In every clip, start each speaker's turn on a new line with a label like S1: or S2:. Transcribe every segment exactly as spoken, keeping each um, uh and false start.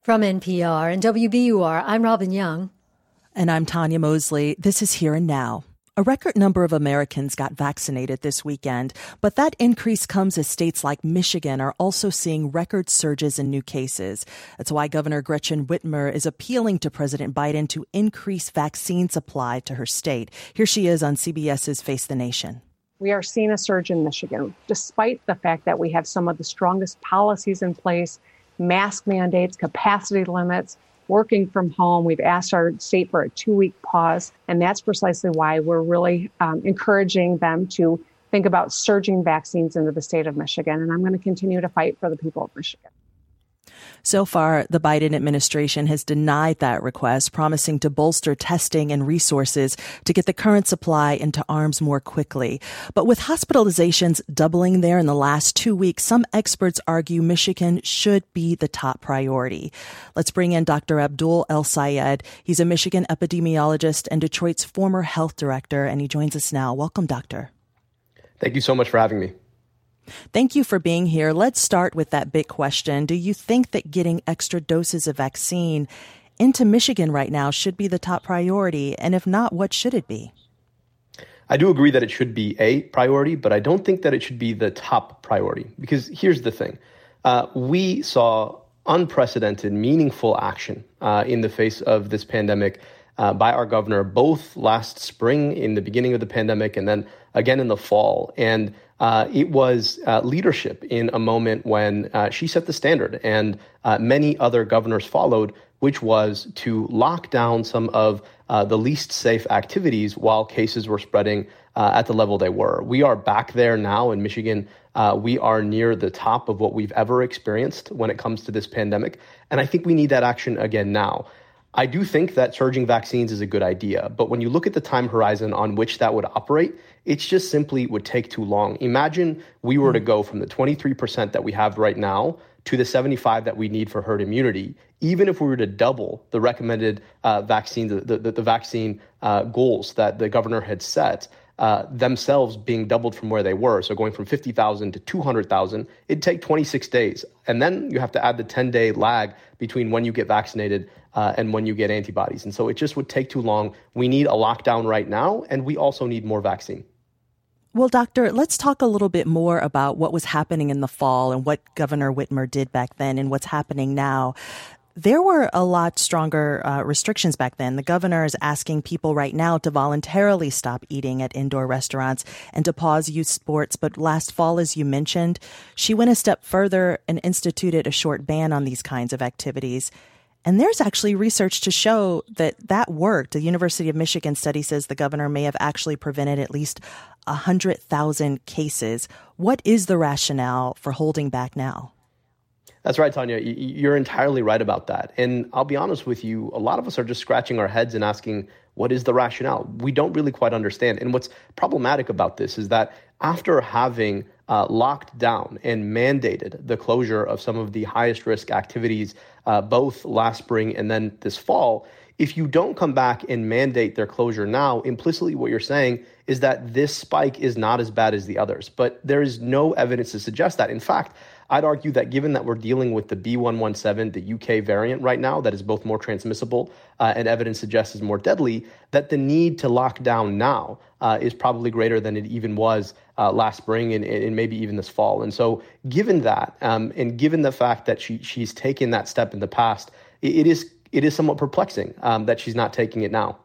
S1: From N P R and W B U R, I'm Robin Young.
S2: And I'm Tanya Mosley. This is Here and Now. A record number of Americans got vaccinated this weekend, but that increase comes as states like Michigan are also seeing record surges in new cases. That's why Governor Gretchen Whitmer is appealing to President Biden to increase vaccine supply to her state. Here she is on CBS's Face the Nation.
S3: We are seeing a surge in Michigan, despite the fact that we have some of the strongest policies in place, mask mandates, capacity limits, working from home. We've asked our state for a two-week pause, and that's precisely why we're really um, encouraging them to think about surging vaccines into the state of Michigan, and I'm going to continue to fight for the people of Michigan.
S2: So far, the Biden administration has denied that request, promising to bolster testing and resources to get the current supply into arms more quickly. But with hospitalizations doubling there in the last two weeks, some experts argue Michigan should be the top priority. Let's bring in Doctor Abdul El-Sayed. He's a Michigan epidemiologist and Detroit's former health director, and he joins us now. Welcome, Doctor.
S4: Thank you so much for having me.
S2: Thank you for being here. Let's start with that big question. Do you think that getting extra doses of vaccine into Michigan right now should be the top priority? And if not, what should it be?
S4: I do agree that it should be a priority, but I don't think that it should be the top priority. Because here's the thing. Uh, we saw unprecedented, meaningful action uh, in the face of this pandemic uh, by our governor, both last spring in the beginning of the pandemic and then again in the fall. And Uh, it was uh, leadership in a moment when uh, she set the standard and uh, many other governors followed, which was to lock down some of uh, the least safe activities while cases were spreading uh, at the level they were. We are back there now in Michigan. Uh, we are near the top of what we've ever experienced when it comes to this pandemic. And I think we need that action again now. I do think that surging vaccines is a good idea, but when you look at the time horizon on which that would operate, it just simply would take too long. Imagine we were to go from the twenty-three percent that we have right now to the seventy-five that we need for herd immunity, even if we were to double the recommended uh, vaccine, the, the, the vaccine uh, goals that the governor had set, uh, themselves being doubled from where they were. So going from fifty thousand to two hundred thousand, it'd take twenty-six days. And then you have to add the ten-day lag between when you get vaccinated Uh, and when you get antibodies. And so it just would take too long. We need a lockdown right now, and we also need more vaccine.
S2: Well, Doctor, let's talk a little bit more about what was happening in the fall and what Governor Whitmer did back then and what's happening now. There were a lot stronger uh, restrictions back then. The governor is asking people right now to voluntarily stop eating at indoor restaurants and to pause youth sports. But last fall, as you mentioned, she went a step further and instituted a short ban on these kinds of activities. And there's actually research to show that that worked. The University of Michigan study says the governor may have actually prevented at least one hundred thousand cases. What is the rationale for holding back now?
S4: That's right, Tanya. You're entirely right about that. And I'll be honest with you, a lot of us are just scratching our heads and asking, what is the rationale? We don't really quite understand. And what's problematic about this is that after having uh, locked down and mandated the closure of some of the highest risk activities, uh, both last spring and then this fall, if you don't come back and mandate their closure now, implicitly what you're saying is that this spike is not as bad as the others. But there is no evidence to suggest that. In fact, I'd argue that given that we're dealing with the B one one seven, the U K variant right now, that is both more transmissible uh, and evidence suggests is more deadly, that the need to lock down now uh, is probably greater than it even was uh, last spring and, and maybe even this fall. And so given that, um, and given the fact that she she's taken that step in the past, it, it is it is somewhat perplexing um, that she's not taking it now.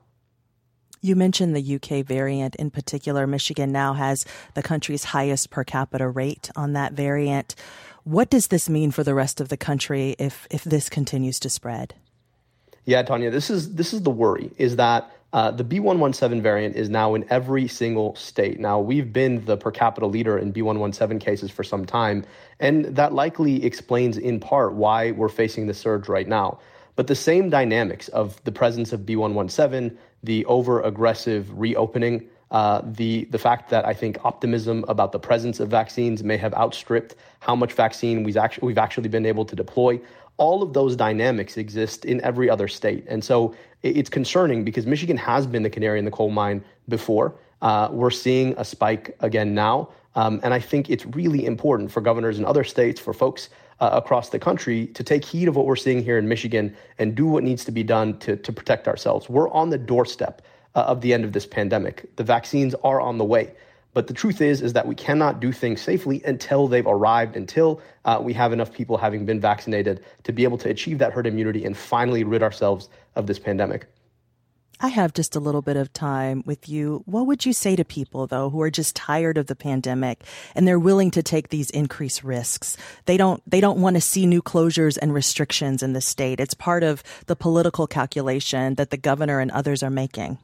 S2: You mentioned the U K variant in particular. Michigan now has the country's highest per capita rate on that variant. What does this mean for the rest of the country if if this continues to spread?
S4: Yeah, Tanya, this is this is the worry, is that uh, the B one one seven variant is now in every single state. Now, we've been the per capita leader in B one one seven cases for some time, and that likely explains in part why we're facing the surge right now. But the same dynamics of the presence of B one one seven, the over-aggressive reopening, uh, the the fact that I think optimism about the presence of vaccines may have outstripped how much vaccine we've actually, we've actually been able to deploy, all of those dynamics exist in every other state. And so it's concerning because Michigan has been the canary in the coal mine before. Uh, we're seeing a spike again now. Um, and I think it's really important for governors in other states, for folks uh, across the country to take heed of what we're seeing here in Michigan and do what needs to be done to, to protect ourselves. We're on the doorstep uh, of the end of this pandemic. The vaccines are on the way. But the truth is, is that we cannot do things safely until they've arrived, until uh, we have enough people having been vaccinated to be able to achieve that herd immunity and finally rid ourselves of this pandemic.
S2: I have just a little bit of time with you. What would you say to people, though, who are just tired of the pandemic and they're willing to take these increased risks? They don't they don't want to see new closures and restrictions in the state. It's part of the political calculation that the governor and others are making.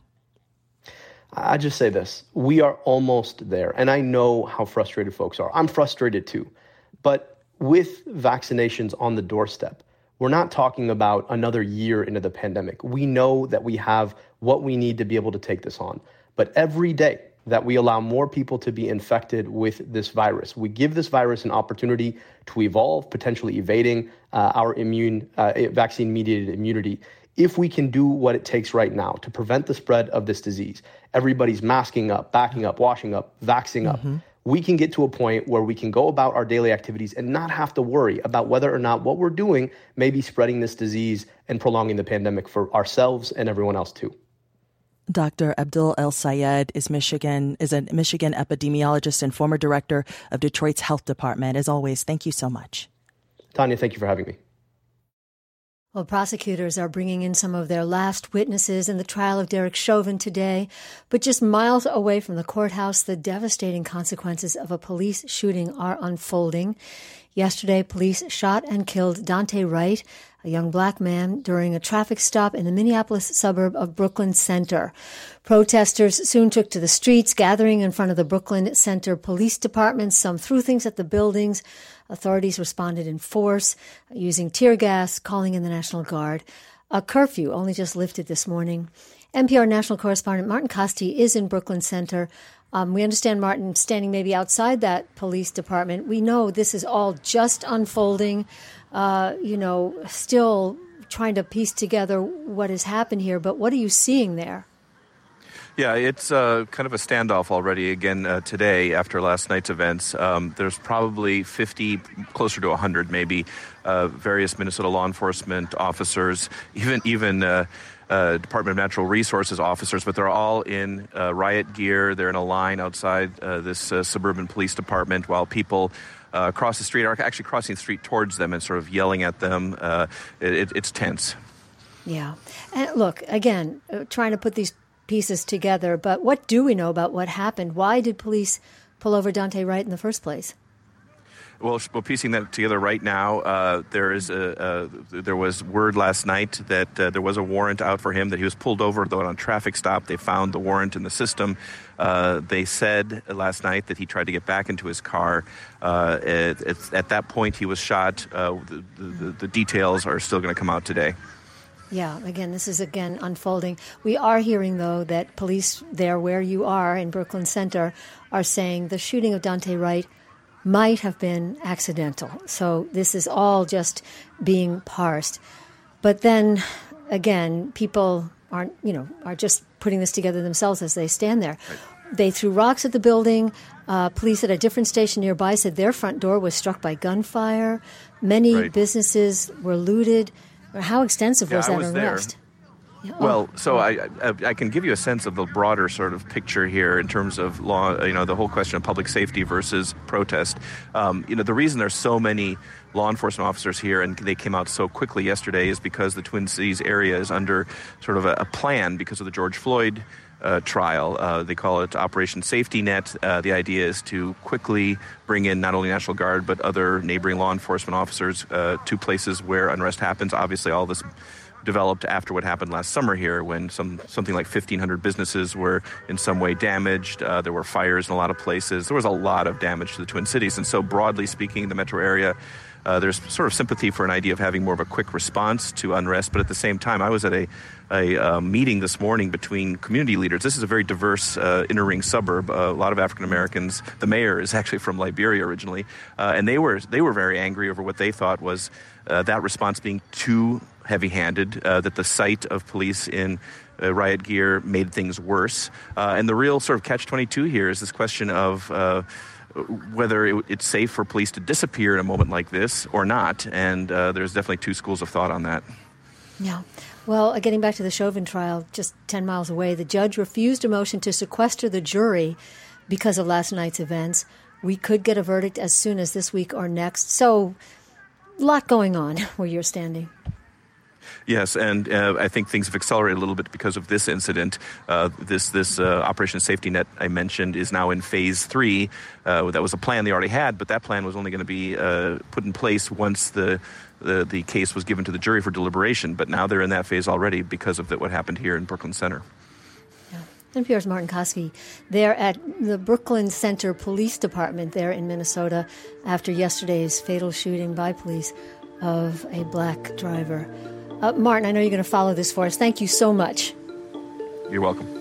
S4: I just say this. We are almost there. And I know how frustrated folks are. I'm frustrated too. But with vaccinations on the doorstep, we're not talking about another year into the pandemic. We know that we have what we need to be able to take this on. But every day that we allow more people to be infected with this virus, we give this virus an opportunity to evolve, potentially evading uh, our immune uh, vaccine-mediated immunity. If we can do what it takes right now to prevent the spread of this disease, everybody's masking up, backing up, washing up, vaxxing up, mm-hmm. we can get to a point where we can go about our daily activities and not have to worry about whether or not what we're doing may be spreading this disease and prolonging the pandemic for ourselves and everyone else too.
S2: Doctor Abdul El-Sayed is Michigan is a Michigan epidemiologist and former director of Detroit's health department. As always, thank you so much.
S4: Tanya, thank you for having me.
S1: Well, prosecutors are bringing in some of their last witnesses in the trial of Derek Chauvin today. But just miles away from the courthouse, the devastating consequences of a police shooting are unfolding. Yesterday, police shot and killed Daunte Wright, a young black man, during a traffic stop in the Minneapolis suburb of Brooklyn Center. Protesters soon took to the streets, gathering in front of the Brooklyn Center Police Department. Some threw things at the buildings. Authorities responded in force, using tear gas, calling in the National Guard. A curfew only just lifted this morning. N P R national correspondent Martin Kaste is in Brooklyn Center. Um, we understand Martin standing maybe outside that police department. We know this is all just unfolding, uh, you know, still trying to piece together what has happened here. But what are you seeing there?
S5: Yeah, it's uh, kind of a standoff already again uh, today after last night's events. Um, there's probably fifty, closer to one hundred maybe, uh, various Minnesota law enforcement officers, even even uh, uh, Department of Natural Resources officers, but they're all in uh, riot gear. They're in a line outside uh, this uh, suburban police department while people uh, across the street are actually crossing the street towards them and sort of yelling at them. Uh, it, it's tense.
S1: Yeah. And look, again, uh, trying to put these pieces together, but what do we know about what happened? Why did police pull over Daunte Wright in the first place?
S5: Well, we're piecing that together right now. Uh, there is a, a there was word last night that uh, there was a warrant out for him, that he was pulled over though on a traffic stop. They found the warrant in the system. Uh, they said last night that he tried to get back into his car. Uh, it, it, at that point, he was shot. Uh, the, the, the details are still going to come out today.
S1: Yeah, again, this is, again, unfolding. We are hearing, though, that police there where you are in Brooklyn Center are saying the shooting of Daunte Wright might have been accidental. So this is all just being parsed. But then, again, people aren't, you know, are just putting this together themselves as they stand there. Right. They threw rocks at the building. Uh, police at a different station nearby said their front door was struck by gunfire. Many right. businesses were looted. How extensive was
S5: yeah,
S1: that
S5: was
S1: arrest?
S5: Yeah, oh. Well, so I, I I can give you a sense of the broader sort of picture here in terms of law, you know, the whole question of public safety versus protest. Um, you know, the reason there's so many law enforcement officers here and they came out so quickly yesterday is because the Twin Cities area is under sort of a, a plan because of the George Floyd Uh, trial. Uh, they call it Operation Safety Net. Uh, the idea is to quickly bring in not only National Guard but other neighboring law enforcement officers uh, to places where unrest happens. Obviously, all this developed after what happened last summer here when some something like fifteen hundred businesses were in some way damaged. Uh, there were fires in a lot of places. There was a lot of damage to the Twin Cities. And so broadly speaking, the metro area, Uh, there's sort of sympathy for an idea of having more of a quick response to unrest. But at the same time, I was at a, a uh, meeting this morning between community leaders. This is a very diverse uh, inner ring suburb. Uh, a lot of African Americans. The mayor is actually from Liberia originally. Uh, and they were they were very angry over what they thought was uh, that response being too heavy-handed, uh, that the sight of police in uh, riot gear made things worse. Uh, and the real sort of catch twenty-two here is this question of Uh, whether it, it's safe for police to disappear in a moment like this or not. And uh, there's definitely two schools of thought on that.
S1: Yeah. Well, uh, getting back to the Chauvin trial, just ten miles away, the judge refused a motion to sequester the jury because of last night's events. We could get a verdict as soon as this week or next. So, a lot going on where you're standing.
S5: Yes, and uh, I think things have accelerated a little bit because of this incident. Uh, this this uh, Operation Safety Net I mentioned is now in phase three. Uh, that was a plan they already had, but that plan was only going to be uh, put in place once the, the the case was given to the jury for deliberation. But now they're in that phase already because of the, what happened here in Brooklyn Center.
S1: N P R's Martin Koski. They're at the Brooklyn Center Police Department there in Minnesota after yesterday's fatal shooting by police of a black driver. Uh, Martin, I know you're going to follow this for us. Thank you so much.
S5: You're welcome.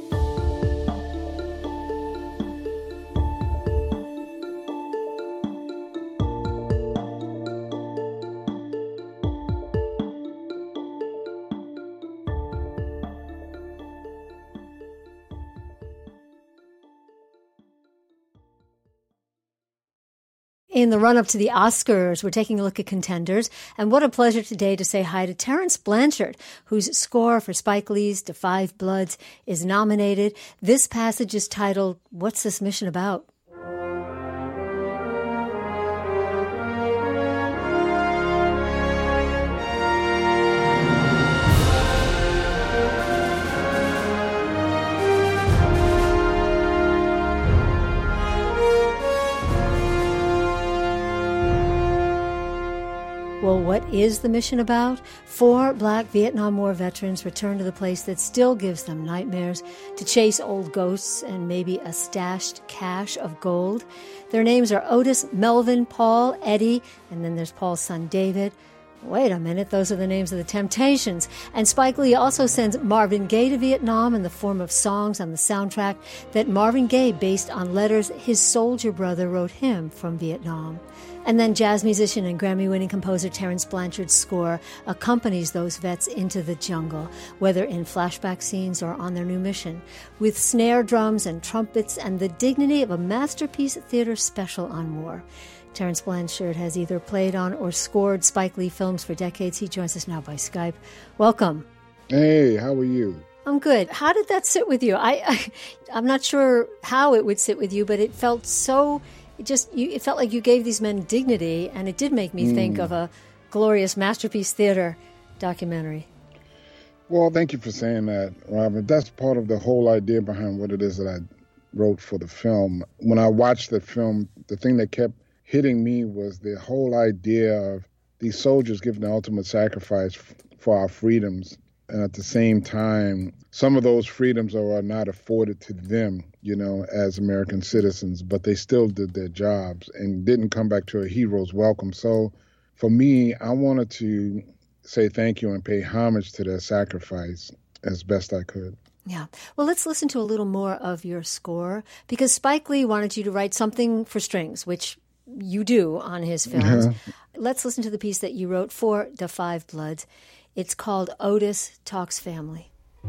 S1: In the run-up to the Oscars, we're taking a look at contenders. And what a pleasure today to say hi to Terence Blanchard, whose score for Spike Lee's Da Five Bloods is nominated. This passage is titled, "What's This Mission About?" Well, what is the mission about? Four black Vietnam War veterans return to the place that still gives them nightmares to chase old ghosts and maybe a stashed cache of gold. Their names are Otis, Melvin, Paul, Eddie, and then there's Paul's son, David. Wait a minute, those are the names of the Temptations. And Spike Lee also sends Marvin Gaye to Vietnam in the form of songs on the soundtrack that Marvin Gaye based on letters his soldier brother wrote him from Vietnam. And then jazz musician and Grammy-winning composer Terence Blanchard's score accompanies those vets into the jungle, whether in flashback scenes or on their new mission, with snare drums and trumpets and the dignity of a masterpiece theater special on war. Terence Blanchard has either played on or scored Spike Lee films for decades. He joins us now by Skype. Welcome.
S6: Hey, how are you?
S1: I'm good. How did that sit with you? I, I I'm not sure how it would sit with you, but it felt so... It just you, it felt like you gave these men dignity, and it did make me mm. think of a glorious masterpiece theater documentary.
S6: Well, thank you for saying that, Robert. That's part of the whole idea behind what it is that I wrote for the film. When I watched the film, the thing that kept hitting me was the whole idea of these soldiers giving the ultimate sacrifice f- for our freedoms. And at the same time, some of those freedoms are not afforded to them, you know, as American citizens, but they still did their jobs and didn't come back to a hero's welcome. So for me, I wanted to say thank you and pay homage to their sacrifice as best I could.
S1: Yeah. Well, let's listen to a little more of your score, because Spike Lee wanted you to write something for strings, which you do on his films. Yeah. Let's listen to the piece that you wrote for Da Five Bloods. It's called Otis Talks Family.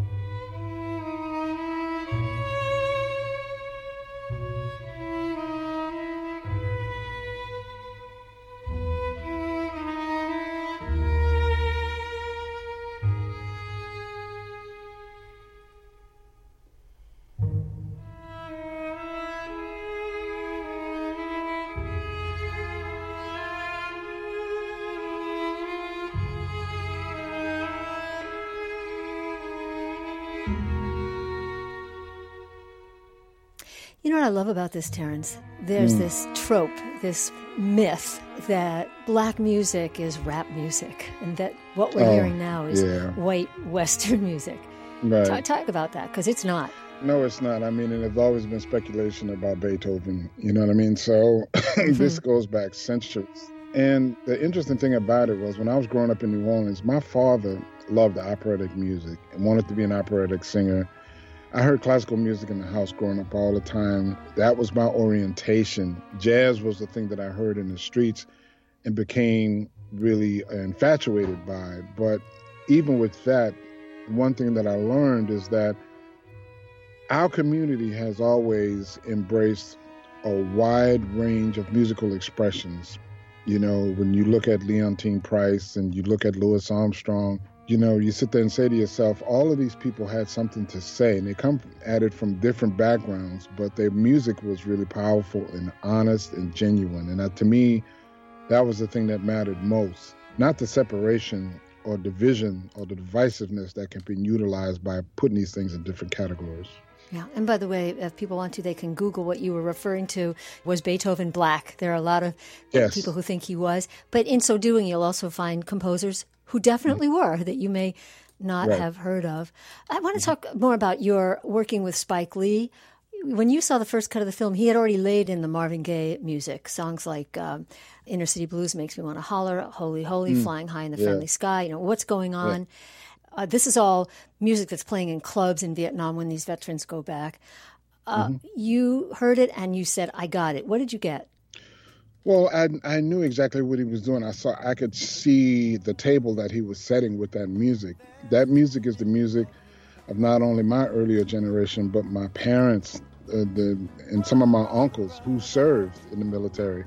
S1: You know what I love about this, Terence? There's mm. this trope, this myth that black music is rap music, and that what we're oh, hearing now is yeah. white Western music. Right. Talk, talk about that, because it's not.
S6: No, it's not. I mean, and there's always been speculation about Beethoven, you know what I mean? So mm-hmm. this goes back centuries. And the interesting thing about it was when I was growing up in New Orleans, my father loved operatic music and wanted to be an operatic singer. I heard classical music in the house growing up all the time. That was my orientation. Jazz was the thing that I heard in the streets and became really infatuated by. But even with that, one thing that I learned is that our community has always embraced a wide range of musical expressions. You know, when you look at Leontine Price and you look at Louis Armstrong, you know, you sit there and say to yourself, all of these people had something to say, and they come at it from different backgrounds, but their music was really powerful and honest and genuine. And that, to me, that was the thing that mattered most, not the separation or division or the divisiveness that can be utilized by putting these things in different categories.
S1: Yeah, and by the way, if people want to, they can Google what you were referring to. Was Beethoven black? There are a lot of
S6: yes.
S1: people who think he was. But in so doing, you'll also find composers who definitely were, that you may not
S6: right.
S1: have heard of. I want to talk more about your working with Spike Lee. When you saw the first cut of the film, he had already laid in the Marvin Gaye music, songs like um, Inner City Blues Makes Me Want to Holler, Holy, Holy, mm. Flying High in the yeah. Friendly Sky, you know, What's Going On. Yeah. Uh, this is all music that's playing in clubs in Vietnam when these veterans go back. Uh, mm-hmm. You heard it and you said, I got it. What did you get?
S6: Well, I I knew exactly what he was doing. I saw I could see the table that he was setting with that music. That music is the music of not only my earlier generation, but my parents uh, the, and some of my uncles who served in the military.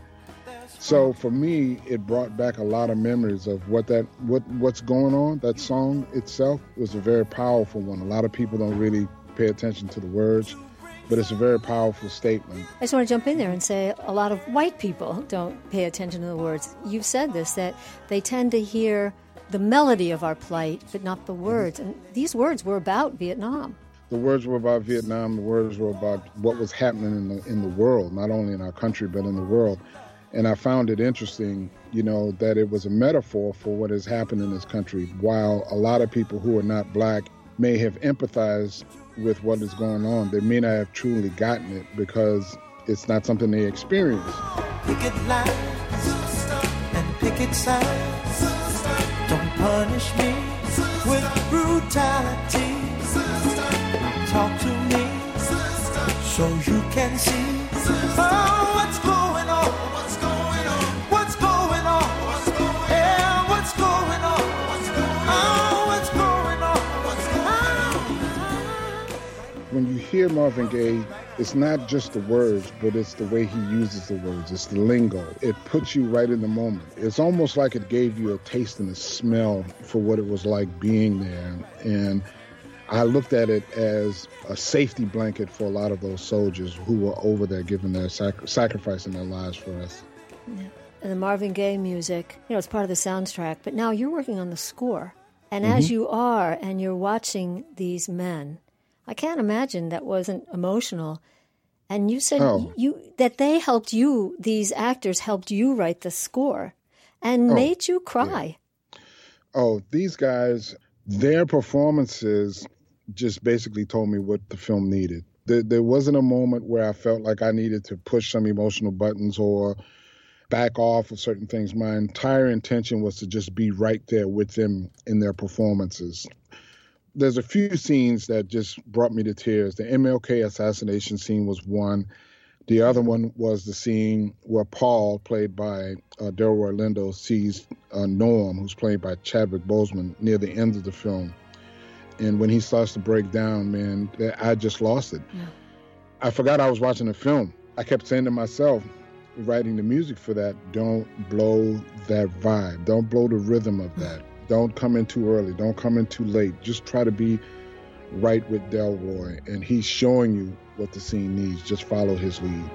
S6: So for me, it brought back a lot of memories of what that what what's going on. That song itself was a very powerful one. A lot of people don't really pay attention to the words, but it's a very powerful statement.
S1: I just want to jump in there and say a lot of white people don't pay attention to the words. You've said this, that they tend to hear the melody of our plight, but not the words. And these words were about Vietnam.
S6: The words were about Vietnam. The words were about what was happening in the in the world, not only in our country, but in the world. And I found it interesting, you know, that it was a metaphor for what has happened in this country. While a lot of people who are not black may have empathized with what is going on, they may not have truly gotten it because it's not something they experience.
S7: Picket lines and picket signs. Don't punish me with brutality. Talk to me so you can see oh, what's going on. What's going on? What's going on? What's going on? Yeah, what's going on? What's going on? Oh, what's going on? What's going on?
S6: When you hear Marvin Gaye, it's not just the words, but it's the way he uses the words. It's the lingo. It puts you right in the moment. It's almost like it gave you a taste and a smell for what it was like being there. And I looked at it as a safety blanket for a lot of those soldiers who were over there giving their sac- sacrificing their lives for us.
S1: Yeah. And the Marvin Gaye music, you know, it's part of the soundtrack, but now you're working on the score. And mm-hmm. as you are, and you're watching these men, I can't imagine that wasn't emotional. And you said oh. you that they helped you, these actors helped you write the score and oh. made you cry.
S6: Yeah. Oh, these guys, their performances just basically told me what the film needed. There, there wasn't a moment where I felt like I needed to push some emotional buttons or back off of certain things. My entire intention was to just be right there with them in their performances. There's a few scenes that just brought me to tears. The M L K assassination scene was one. The other one was the scene where Paul, played by uh, Delroy Lindo, sees uh, Norm, who's played by Chadwick Boseman, near the end of the film. And when he starts to break down, man, I just lost it. Yeah. I forgot I was watching a film. I kept saying to myself, writing the music for that, don't blow that vibe. Don't blow the rhythm of that. Don't come in too early. Don't come in too late. Just try to be right with Delroy. And he's showing you what the scene needs. Just follow his lead.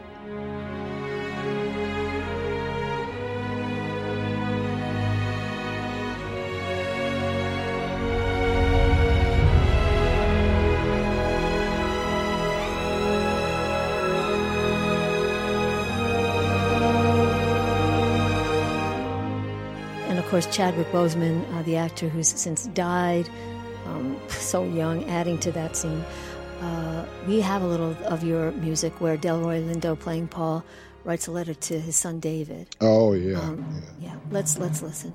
S1: Of course, Chadwick Boseman, uh, the actor who's since died, um, so young, adding to that scene. Uh, we have a little of your music where Delroy Lindo, playing Paul, writes a letter to his son David.
S6: Oh yeah,
S1: um, yeah. yeah. Let's let's listen.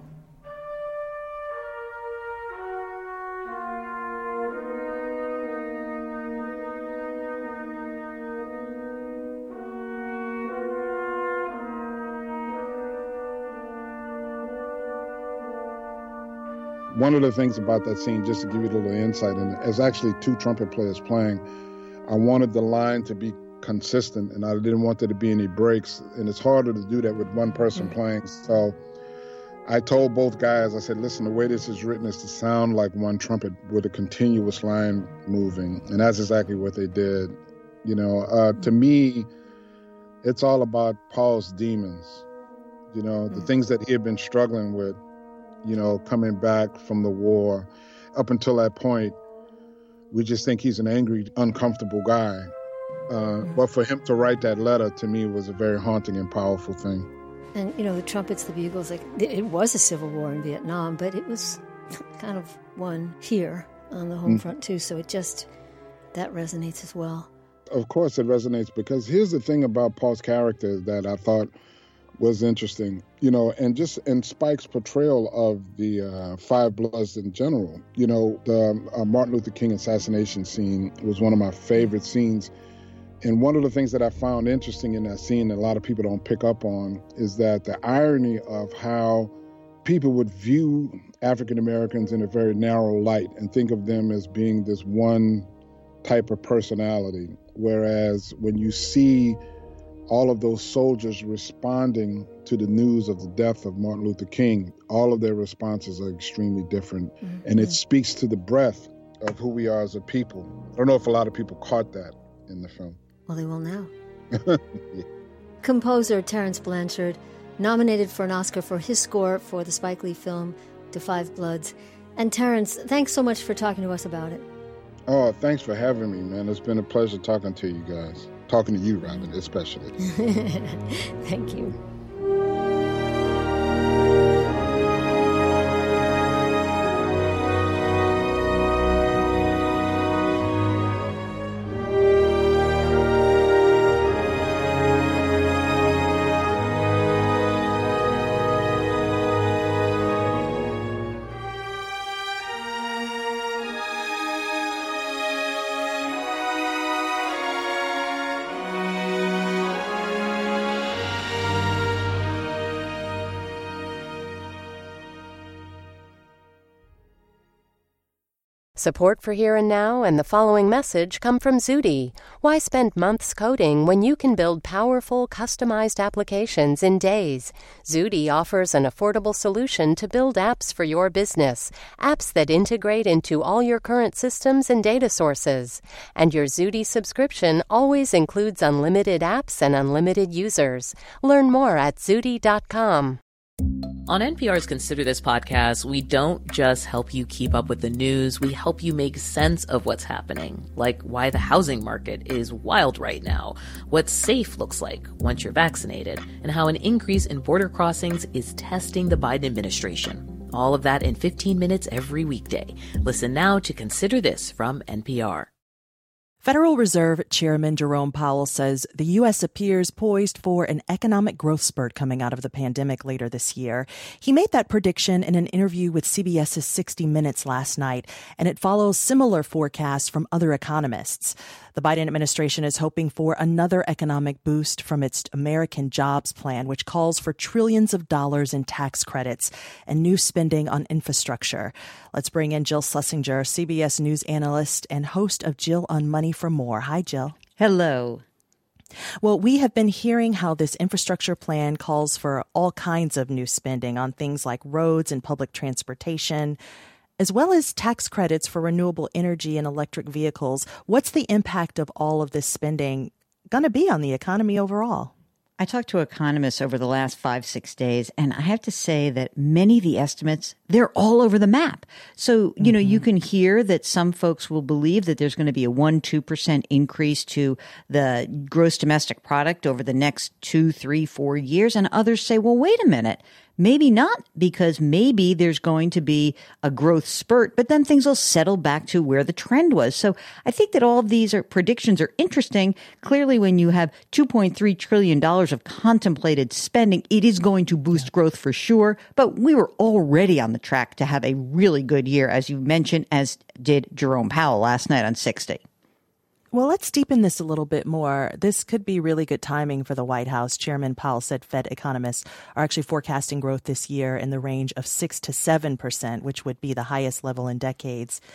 S6: One of the things about that scene, just to give you a little insight, and there's actually two trumpet players playing, I wanted the line to be consistent, and I didn't want there to be any breaks. And it's harder to do that with one person mm-hmm. playing. So I told both guys, I said, listen, the way this is written is to sound like one trumpet with a continuous line moving. And that's exactly what they did. You know, uh, to me, it's all about Paul's demons, you know, mm-hmm. the things that he had been struggling with, you know, coming back from the war. Up until that point, we just think he's an angry, uncomfortable guy. Uh, but for him to write that letter, to me, was a very haunting and powerful thing.
S1: And, you know, the trumpets, the bugles, like it was a civil war in Vietnam, but it was kind of one here on the home mm. front, too. So it just, that resonates as well.
S6: Of course it resonates, because here's the thing about Paul's character that I thought was interesting, you know, and just in Spike's portrayal of the uh, Five Bloods in general. You know, the uh, Martin Luther King assassination scene was one of my favorite scenes. And one of the things that I found interesting in that scene that a lot of people don't pick up on is that the irony of how people would view African Americans in a very narrow light and think of them as being this one type of personality. Whereas when you see all of those soldiers responding to the news of the death of Martin Luther King, all of their responses are extremely different. Mm-hmm. And it speaks to the breadth of who we are as a people. I don't know if a lot of people caught that in the film.
S1: Well, they will now. yeah. Composer Terence Blanchard, nominated for an Oscar for his score for the Spike Lee film, To Five Bloods. And Terence, thanks so much for talking to us about it.
S6: Oh, thanks for having me, man. It's been a pleasure talking to you guys. Talking to you, Robin, especially.
S1: Thank you.
S8: Support for Here and Now and the following message come from Zudy. Why spend months coding when you can build powerful, customized applications in days? Zudy offers an affordable solution to build apps for your business, apps that integrate into all your current systems and data sources. And your Zudy subscription always includes unlimited apps and unlimited users. Learn more at zudy dot com.
S9: On N P R's Consider This podcast, we don't just help you keep up with the news, we help you make sense of what's happening, like why the housing market is wild right now, what safe looks like once you're vaccinated, and how an increase in border crossings is testing the Biden administration. All of that in fifteen minutes every weekday. Listen now to Consider This from N P R.
S2: Federal Reserve Chairman Jerome Powell says the U S appears poised for an economic growth spurt coming out of the pandemic later this year. He made that prediction in an interview with CBS's sixty minutes last night, and it follows similar forecasts from other economists. The Biden administration is hoping for another economic boost from its American Jobs Plan, which calls for trillions of dollars in tax credits and new spending on infrastructure. Let's bring in Jill Schlesinger, C B S News analyst and host of Jill on Money, for more. Hi, Jill.
S10: Hello.
S2: Well, we have been hearing how this infrastructure plan calls for all kinds of new spending on things like roads and public transportation, as well as tax credits for renewable energy and electric vehicles. What's the impact of all of this spending going to be on the economy overall?
S10: I talked to economists over the last five, six days, and I have to say that many of the estimates, they're all over the map. So, you mm-hmm. know, you can hear that some folks will believe that there's going to be a one, two percent increase to the gross domestic product over the next two, three, four years. And others say, well, wait a minute. Maybe not, because maybe there's going to be a growth spurt, but then things will settle back to where the trend was. So I think that all of these are, predictions are interesting. Clearly, when you have two point three trillion dollars of contemplated spending, it is going to boost growth for sure. But we were already on the track to have a really good year, as you mentioned, as did Jerome Powell last night on sixty.
S2: Well, let's deepen this a little bit more. This could be really good timing for the White House. Chairman Powell said Fed economists are actually forecasting growth this year in the range of six to seven percent, which would be the highest level in decades.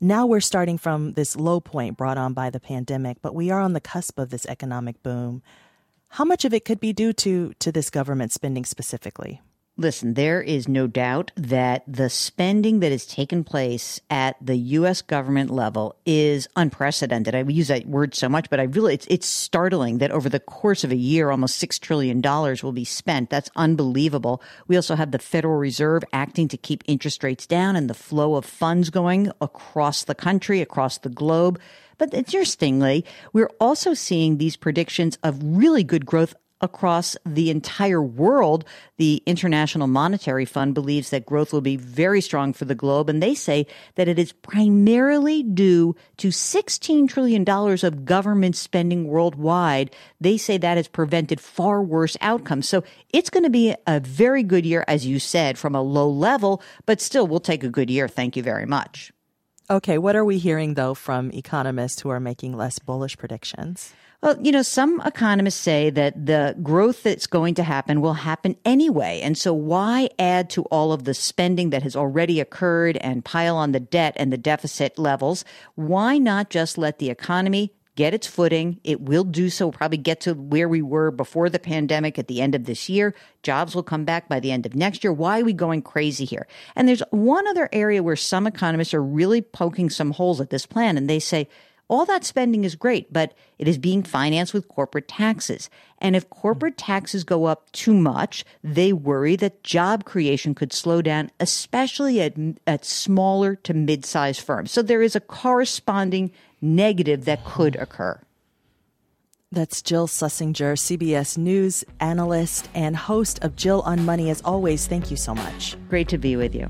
S2: Now we're starting from this low point brought on by the pandemic, but we are on the cusp of this economic boom. How much of it could be due to, to this government spending specifically?
S10: Listen, there is no doubt that the spending that has taken place at the U S government level is unprecedented. I use that word so much, but I really, it's, it's startling that over the course of a year, almost six trillion dollars will be spent. That's unbelievable. We also have the Federal Reserve acting to keep interest rates down and the flow of funds going across the country, across the globe. But interestingly, we're also seeing these predictions of really good growth across the entire world. The International Monetary Fund believes that growth will be very strong for the globe, and they say that it is primarily due to sixteen trillion dollars of government spending worldwide. They say that has prevented far worse outcomes. So it's going to be a very good year, as you said, from a low level, but still we'll take a good year. Thank you very much.
S2: Okay, what are we hearing, though, from economists who are making less bullish predictions?
S10: Well, you know, some economists say that the growth that's going to happen will happen anyway. And so why add to all of the spending that has already occurred and pile on the debt and the deficit levels? Why not just let the economy get its footing? It will do so, probably get to where we were before the pandemic at the end of this year. Jobs will come back by the end of next year. Why are we going crazy here? And there's one other area where some economists are really poking some holes at this plan, and they say, all that spending is great, but it is being financed with corporate taxes. And if corporate taxes go up too much, they worry that job creation could slow down, especially at, at smaller to mid-sized firms. So there is a corresponding negative that could occur.
S2: That's Jill Schlesinger, C B S News analyst and host of Jill on Money. As always, thank you so much.
S10: Great to be with you.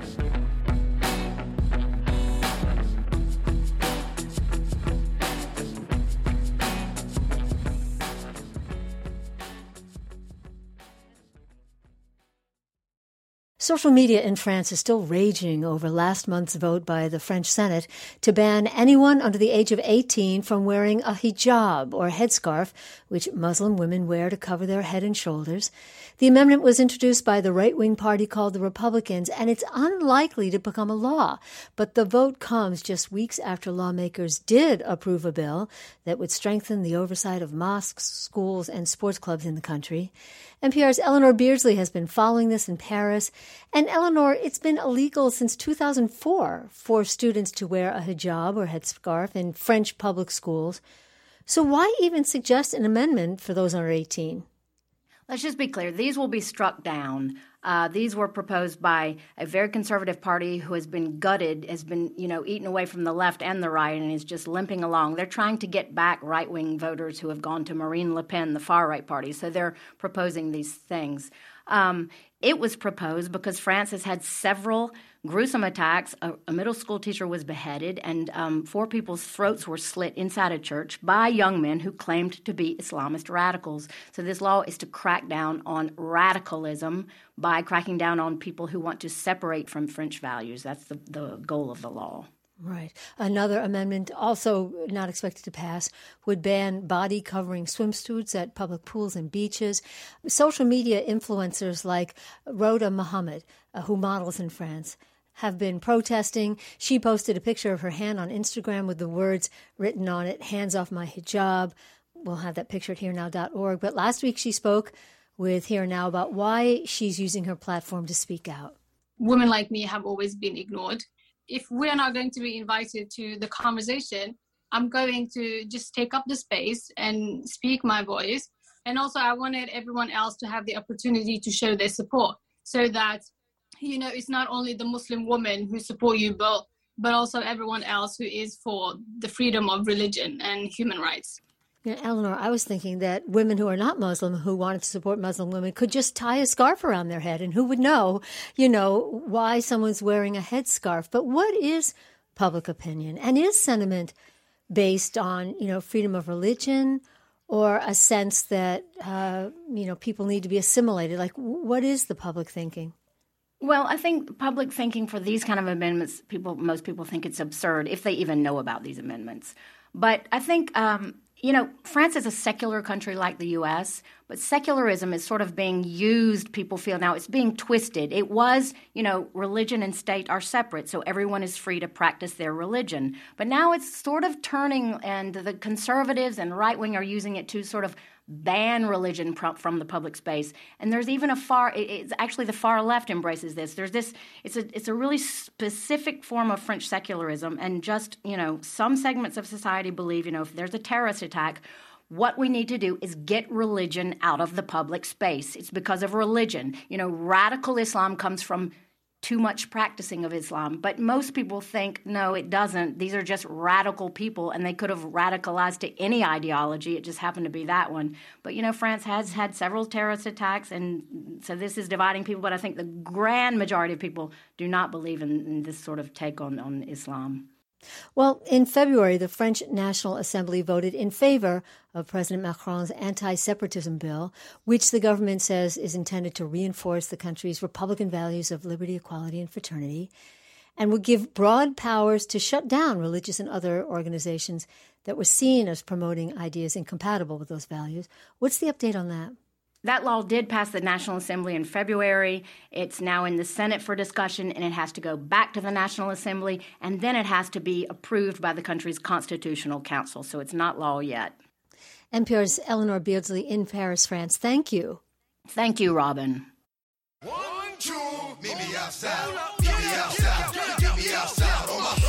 S1: Social media in France is still raging over last month's vote by the French Senate to ban anyone under the age of eighteen from wearing a hijab or headscarf, which Muslim women wear to cover their head and shoulders. The amendment was introduced by the right-wing party called the Republicans, and it's unlikely to become a law. But the vote comes just weeks after lawmakers did approve a bill that would strengthen the oversight of mosques, schools, and sports clubs in the country. N P R's Eleanor Beardsley has been following this in Paris. And Eleanor, it's been illegal since two thousand four for students to wear a hijab or headscarf in French public schools. So why even suggest an amendment for those under eighteen?
S11: Let's just be clear. These will be struck down. Uh, these were proposed by a very conservative party who has been gutted, has been, you know, eaten away from the left and the right, and is just limping along. They're trying to get back right-wing voters who have gone to Marine Le Pen, the far-right party. So they're proposing these things. Um, it was proposed because France has had several gruesome attacks. A, a middle school teacher was beheaded, and um, four people's throats were slit inside a church by young men who claimed to be Islamist radicals. So this law is to crack down on radicalism by cracking down on people who want to separate from French values. That's the, the goal of the law.
S1: Right. Another amendment, also not expected to pass, would ban body-covering swimsuits at public pools and beaches. Social media influencers like Rhoda Mohammed, uh, who models in France, have been protesting. She posted a picture of her hand on Instagram with the words written on it, "Hands off my hijab." We'll have that picture at here now dot org. But last week she spoke with Here Now about why she's using her platform to speak out.
S12: Women like me have always been ignored. If we're not going to be invited to the conversation, I'm going to just take up the space and speak my voice. And also I wanted everyone else to have the opportunity to show their support so that, you know, it's not only the Muslim women who support you, but, but also everyone else who is for the freedom of religion and human rights.
S1: You know, Eleanor, I was thinking that women who are not Muslim who wanted to support Muslim women could just tie a scarf around their head, and who would know, you know, why someone's wearing a headscarf. But what is public opinion? And is sentiment based on, you know, freedom of religion or a sense that, uh, you know, people need to be assimilated? Like, what is the public thinking?
S11: Well, I think public thinking for these kind of amendments, people, most people think it's absurd if they even know about these amendments. But I think um, You know, France is a secular country like the U S, but secularism is sort of being used, people feel now. It's being twisted. It was, you know, religion and state are separate, so everyone is free to practice their religion. But now it's sort of turning, and the conservatives and right-wing are using it to sort of ban religion from the public space. And there's even a far, it's actually the far left embraces this. There's this, it's a it's a really specific form of French secularism, and just, you know, some segments of society believe, you know, if there's a terrorist attack, what we need to do is get religion out of the public space. It's because of religion. You know, radical Islam comes from too much practicing of Islam. But most people think, no, it doesn't. These are just radical people, and they could have radicalized to any ideology. It just happened to be that one. But, you know, France has had several terrorist attacks, and so this is dividing people. But I think the grand majority of people do not believe in, in this sort of take on, on Islam.
S1: Well, in February, the French National Assembly voted in favor of President Macron's anti-separatism bill, which the government says is intended to reinforce the country's Republican values of liberty, equality, and fraternity, and would give broad powers to shut down religious and other organizations that were seen as promoting ideas incompatible with those values. What's the update on that?
S11: That law did pass the National Assembly in February. It's now in the Senate for discussion, and it has to go back to the National Assembly, and then it has to be approved by the country's Constitutional Council. So it's not law yet.
S1: N P R's Eleanor Beardsley in Paris, France. Thank you.
S11: Thank you, Robin.
S13: One, two, meet me outside. Meet me outside. Meet me outside. On my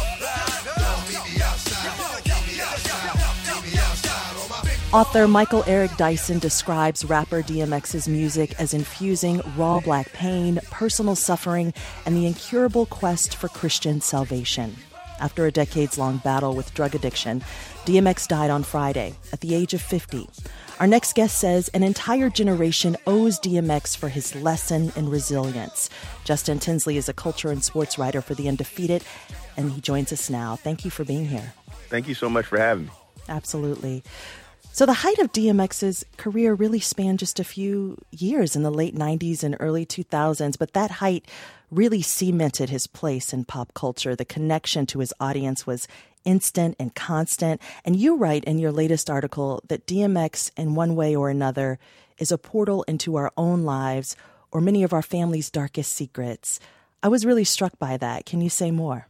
S13: meet me outside. Meet me outside. Meet me outside. On my
S2: Author Michael Eric Dyson describes rapper D M X's music as infusing raw black pain, personal suffering, and the incurable quest for Christian salvation. After a decades-long battle with drug addiction, D M X died on Friday at the age of fifty. Our next guest says an entire generation owes D M X for his lesson in resilience. Justin Tinsley is a culture and sports writer for The Undefeated, and he joins us now. Thank you for being here.
S14: Thank you so much for having me.
S2: Absolutely. So the height of D M X's career really spanned just a few years in the late nineties and early two thousands, but that height really cemented his place in pop culture. The connection to his audience was instant and constant. And you write in your latest article that D M X, in one way or another, is a portal into our own lives or many of our family's darkest secrets. I was really struck by that. Can you say more?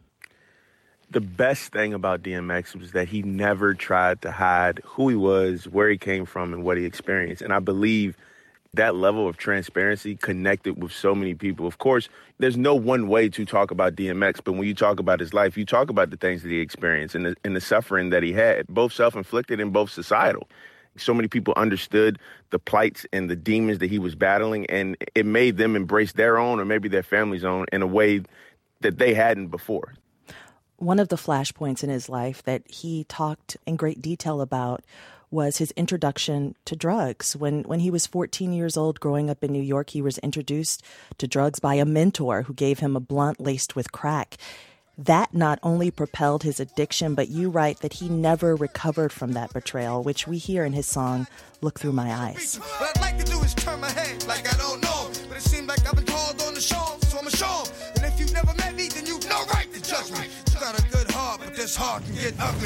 S14: The best thing about D M X was that he never tried to hide who he was, where he came from, and what he experienced. And I believe that level of transparency connected with so many people. Of course, there's no one way to talk about D M X, but when you talk about his life, you talk about the things that he experienced and the, and the suffering that he had, both self-inflicted and both societal. So many people understood the plights and the demons that he was battling, and it made them embrace their own or maybe their family's own in a way that they hadn't before.
S2: One of the flashpoints in his life that he talked in great detail about was his introduction to drugs. When when he was fourteen years old, growing up in New York, he was introduced to drugs by a mentor who gave him a blunt laced with crack. That not only propelled his addiction, but you write that he never recovered from that betrayal, which we hear in his song, Look Through My Eyes.
S13: What I'd like to do is turn my head like I don't know, but it seems like I've been called on the show, so I'm a show. And if you've never met me, then you've no right to judge me. You got a good heart, but this heart can get ugly.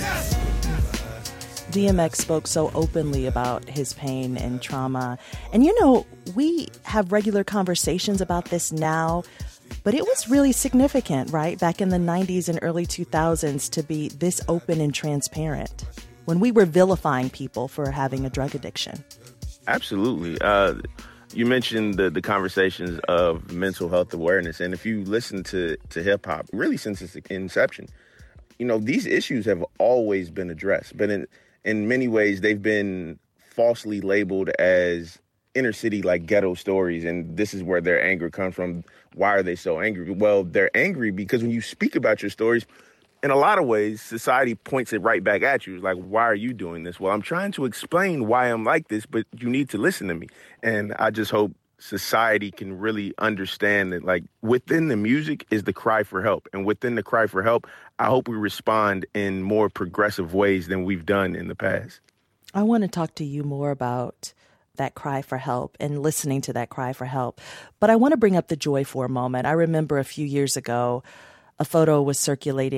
S2: D M X spoke so openly about his pain and trauma. And, you know, we have regular conversations about this now, but it was really significant, right, back in the nineties and early two thousands to be this open and transparent when we were vilifying people for having a drug addiction.
S14: Absolutely. Uh, you mentioned the, the conversations of mental health awareness. And if you listen to, to hip hop, really since its inception, you know, these issues have always been addressed. But in, in many ways, they've been falsely labeled as inner city, like ghetto stories. And this is where their anger comes from. Why are they so angry? Well, they're angry because when you speak about your stories, in a lot of ways, society points it right back at you. It's like, why are you doing this? Well, I'm trying to explain why I'm like this, but you need to listen to me. And I just hope society can really understand that, like, within the music is the cry for help. And within the cry for help, I hope we respond in more progressive ways than we've done in the past.
S2: I want to talk to you more about that cry for help and listening to that cry for help. But I want to bring up the joy for a moment. I remember a few years ago, a photo was circulating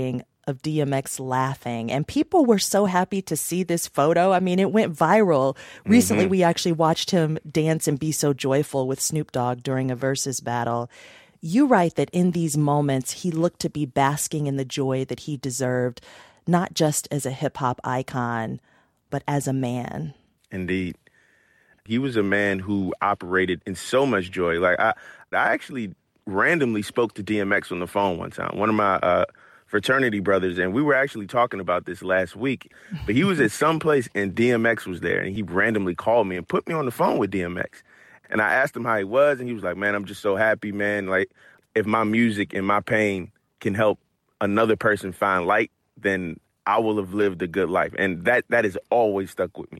S2: of D M X laughing. And people were so happy to see this photo. I mean, it went viral. Recently, mm-hmm. we actually watched him dance and be so joyful with Snoop Dogg during a versus battle. You write that in these moments, he looked to be basking in the joy that he deserved, not just as a hip-hop icon, but as a man.
S14: Indeed. He was a man who operated in so much joy. Like, I, I actually randomly spoke to D M X on the phone one time, one of my uh, fraternity brothers, and we were actually talking about this last week. But he was at some place, and D M X was there, and he randomly called me and put me on the phone with D M X. And I asked him how he was, and he was like, man, I'm just so happy, man. Like, if my music and my pain can help another person find light, then I will have lived a good life. And that that has always stuck with me.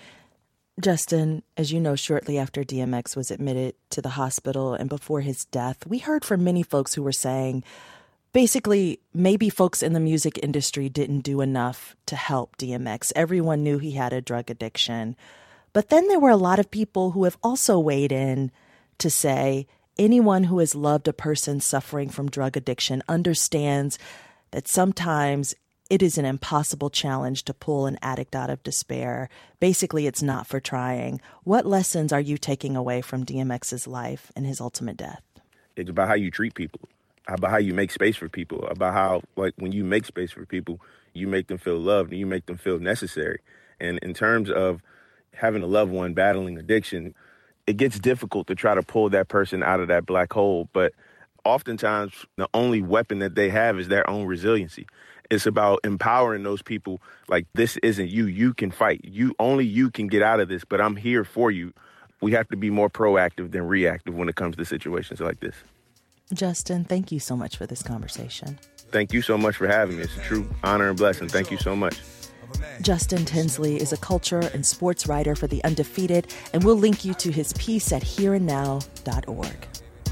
S2: Justin, as you know, shortly after D M X was admitted to the hospital and before his death, we heard from many folks who were saying, basically, maybe folks in the music industry didn't do enough to help D M X. Everyone knew he had a drug addiction. But then there were a lot of people who have also weighed in to say anyone who has loved a person suffering from drug addiction understands that sometimes it is an impossible challenge to pull an addict out of despair. Basically, it's not for trying. What lessons are you taking away from D M X's life and his ultimate death?
S14: It's about how you treat people, about how you make space for people, about how, like, when you make space for people, you make them feel loved and you make them feel necessary. And in terms of having a loved one battling addiction, it gets difficult to try to pull that person out of that black hole. But oftentimes, the only weapon that they have is their own resiliency. It's about empowering those people. Like, this isn't you. You can fight. You only you can get out of this, but I'm here for you. We have to be more proactive than reactive when it comes to situations like this.
S2: Justin, thank you so much for this conversation.
S14: Thank you so much for having me. It's a true honor and blessing. Thank you so much.
S2: Justin Tinsley is a culture and sports writer for The Undefeated, and we'll link you to his piece at here and now dot org.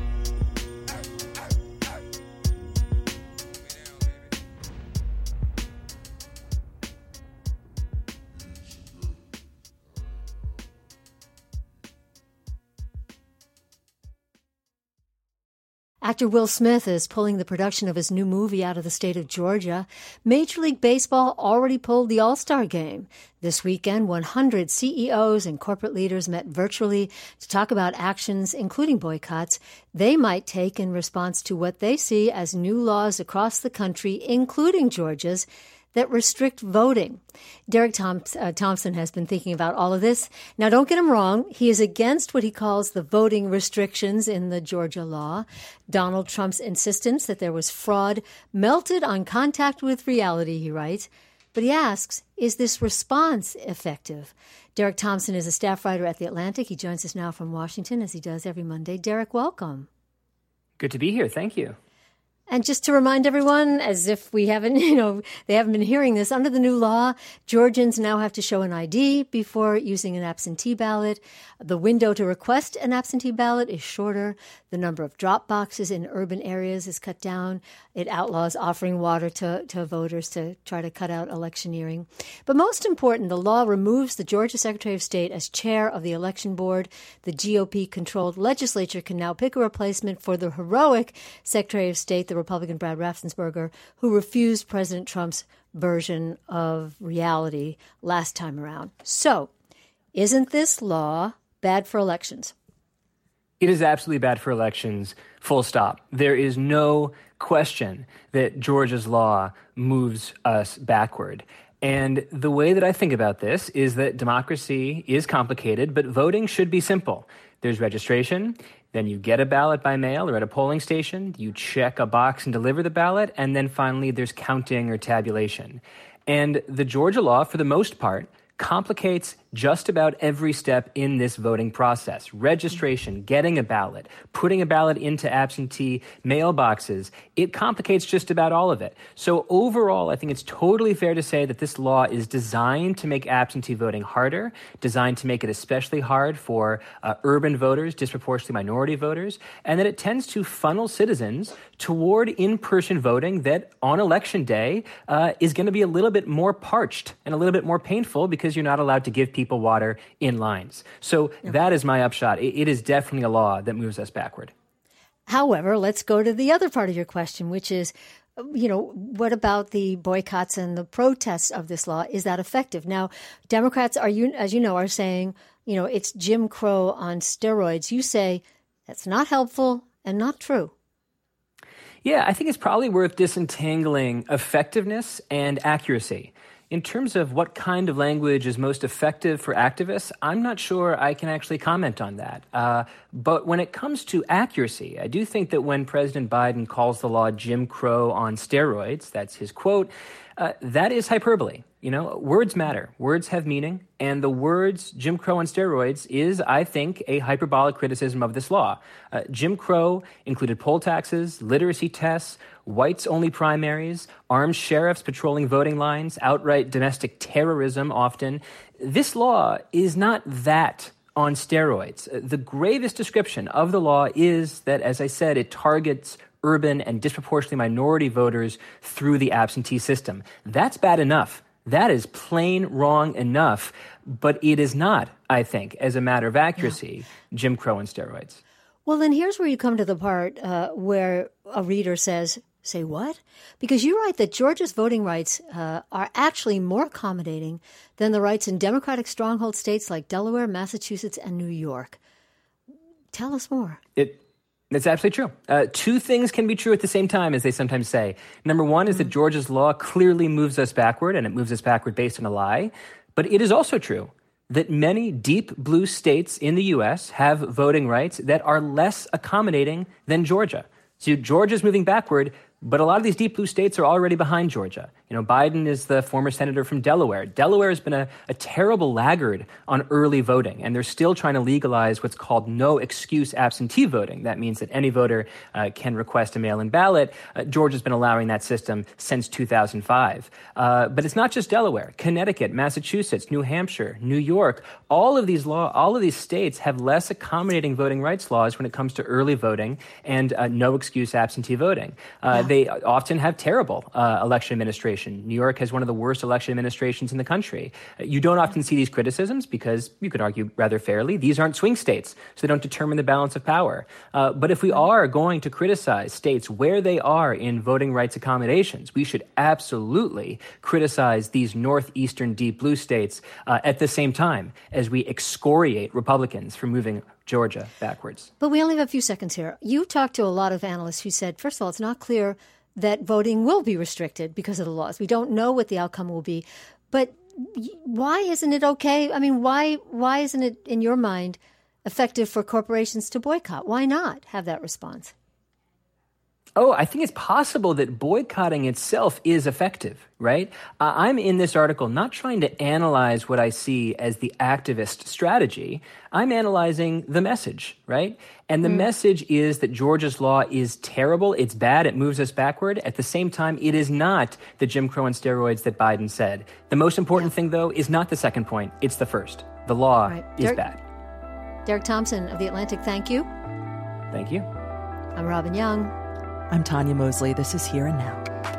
S1: Actor Will Smith is pulling the production of his new movie out of the state of Georgia. Major League Baseball already pulled the All-Star Game. This weekend, one hundred C E Os and corporate leaders met virtually to talk about actions, including boycotts, they might take in response to what they see as new laws across the country, including Georgia's, that restrict voting. Derek Thom- uh, Thompson has been thinking about all of this. Now, don't get him wrong. He is against what he calls the voting restrictions in the Georgia law. Donald Trump's insistence that there was fraud melted on contact with reality, he writes. But he asks, is this response effective? Derek Thompson is a staff writer at The Atlantic. He joins us now from Washington, as he does every Monday. Derek, welcome.
S15: Good to be here. Thank you.
S1: And just to remind everyone, as if we haven't, you know, they haven't been hearing this, under the new law, Georgians now have to show an I D before using an absentee ballot. The window to request an absentee ballot is shorter. The number of drop boxes in urban areas is cut down. It outlaws offering water to, to voters to try to cut out electioneering. But most important, the law removes the Georgia Secretary of State as chair of the election board. The G O P-controlled legislature can now pick a replacement for the heroic Secretary of State, the Republican Brad Raffensperger, who refused President Trump's version of reality last time around. So, isn't this law bad for elections?
S15: It is absolutely bad for elections, full stop. There is no question that Georgia's law moves us backward. And the way that I think about this is that democracy is complicated, but voting should be simple. There's registration, then you get a ballot by mail or at a polling station, you check a box and deliver the ballot, and then finally there's counting or tabulation. And the Georgia law, for the most part, complicates just about every step in this voting process. Registration, getting a ballot, putting a ballot into absentee mailboxes, it complicates just about all of it. So overall, I think it's totally fair to say that this law is designed to make absentee voting harder, designed to make it especially hard for uh, urban voters, disproportionately minority voters, and that it tends to funnel citizens toward in-person voting that on election day uh, is going to be a little bit more parched and a little bit more painful because you're not allowed to give people water in lines. So yeah. That is my upshot. It, it is definitely a law that moves us backward.
S1: However, let's go to the other part of your question, which is you know, what about the boycotts and the protests of this law? Is that effective? Now, Democrats, are you, as you know, are saying, you know, it's Jim Crow on steroids. You say that's not helpful and not true.
S15: Yeah, I think it's probably worth disentangling effectiveness and accuracy. In terms of what kind of language is most effective for activists, I'm not sure I can actually comment on that. Uh, but when it comes to accuracy, I do think that when President Biden calls the law Jim Crow on steroids, that's his quote, uh, that is hyperbole. You know, words matter. Words have meaning. And the words Jim Crow on steroids is, I think, a hyperbolic criticism of this law. Uh, Jim Crow included poll taxes, literacy tests, whites-only primaries, armed sheriffs patrolling voting lines, outright domestic terrorism often. This law is not that on steroids. The gravest description of the law is that, as I said, it targets urban and disproportionately minority voters through the absentee system. That's bad enough. That is plain wrong enough, but it is not, I think, as a matter of accuracy, yeah. Jim Crow on steroids.
S1: Well, then here's where you come to the part uh, where a reader says, say what? Because you write that Georgia's voting rights uh, are actually more accommodating than the rights in Democratic stronghold states like Delaware, Massachusetts, and New York. Tell us more.
S15: It It's absolutely true. Uh, two things can be true at the same time, as they sometimes say. Number one is mm-hmm. that Georgia's law clearly moves us backward, and it moves us backward based on a lie. But it is also true that many deep blue states in the U S have voting rights that are less accommodating than Georgia. So Georgia's moving backward, but a lot of these deep blue states are already behind Georgia. You know, Biden is the former senator from Delaware. Delaware has been a, a terrible laggard on early voting, and they're still trying to legalize what's called no-excuse absentee voting. That means that any voter uh, can request a mail-in ballot. Uh, Georgia's been allowing that system since two thousand five. Uh, but it's not just Delaware. Connecticut, Massachusetts, New Hampshire, New York, all of these law, all of these states have less accommodating voting rights laws when it comes to early voting and uh, no-excuse absentee voting. Uh, yeah. They often have terrible uh, election administration. New York has one of the worst election administrations in the country. You don't often see these criticisms because, you could argue rather fairly, these aren't swing states, so they don't determine the balance of power. Uh, but if we are going to criticize states where they are in voting rights accommodations, we should absolutely criticize these northeastern deep blue states uh, at the same time as we excoriate Republicans for moving Georgia backwards.
S1: But we only have a few seconds here. You talked to a lot of analysts who said, first of all, it's not clear that voting will be restricted because of the laws. We don't know what the outcome will be. But why isn't it okay? I mean, why why isn't it, in your mind, effective for corporations to boycott? Why not have that response?
S15: Oh, I think it's possible that boycotting itself is effective, right? Uh, I'm in this article not trying to analyze what I see as the activist strategy. I'm analyzing the message, right? And the mm. message is that Georgia's law is terrible. It's bad. It moves us backward. At the same time, it is not the Jim Crow on steroids that Biden said. The most important yeah. thing, though, is not the second point. It's the first. The law right. is
S1: Derek,
S15: bad.
S1: Derek Thompson of The Atlantic, thank you.
S15: Thank you.
S1: I'm Robin Young.
S2: I'm Tanya Mosley. This is Here and Now.